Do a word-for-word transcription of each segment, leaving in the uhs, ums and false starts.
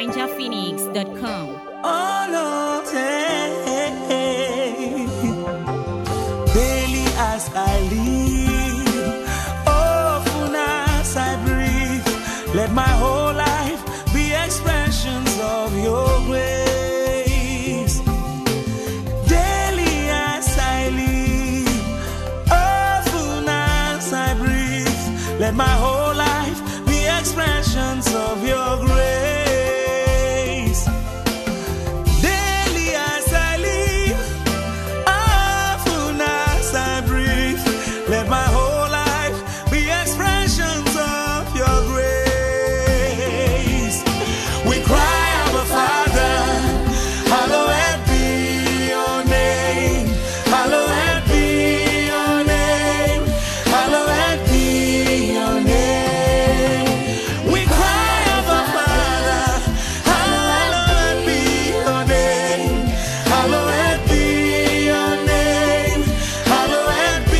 ninja phoenix dot com. Oh Lord, hey, daily as I live, often as I breathe, let my whole life be expressions of your grace. Daily as I live, often as I breathe, let my whole life be expressions of your grace. Let my whole life be expressions of your grace. We cry, Abba Father, hallowed be your name. Hallowed be your name. Hallowed be your name. We cry, Abba Father, hallowed be your name. Hallowed be your name. Hallowed be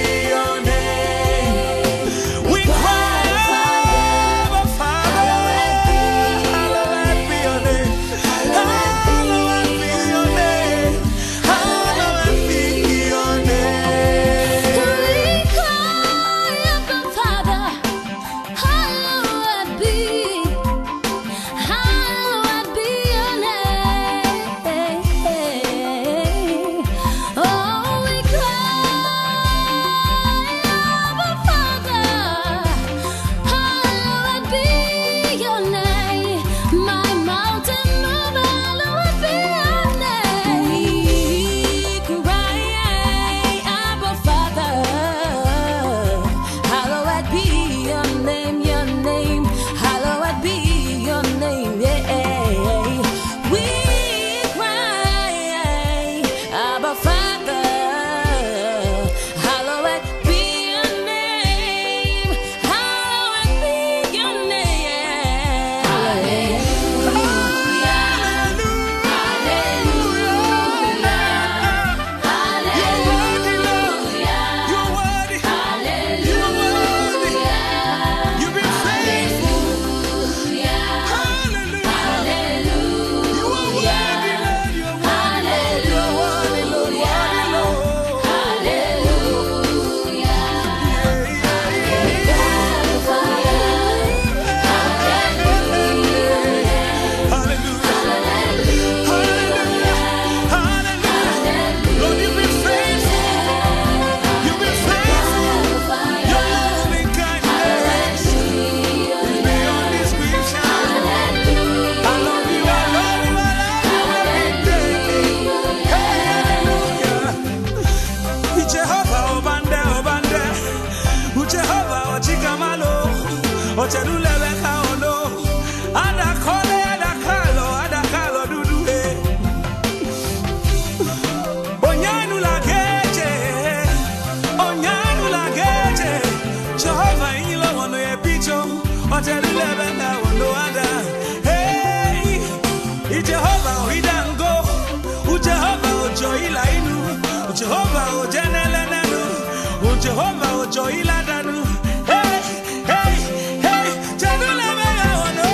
Jehovah, oh Jenelenanu, oh Jehovah, oh Joiladanu. Hey, hey, hey, Jenulemega, oh no.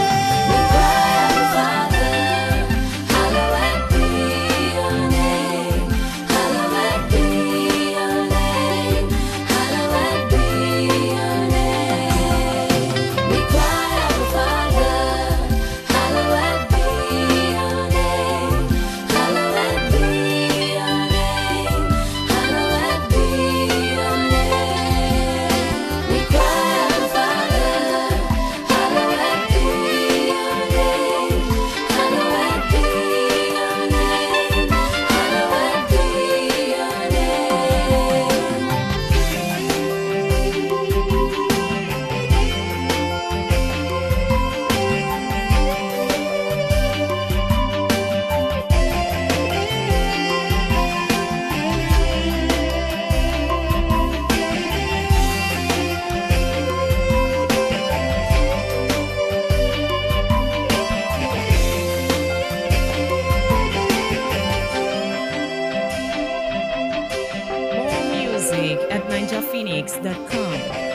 Father, hallowed be your name. Hallowed be your name. Hallowed be your name. We cry, Abba Father, hallowed be your name. Hallowed be your name. Hallowed be your name. We cry, Abba Father, hallowed be your name. Hallowed be your name. Hallowed be your More music at ninja phoenix dot com.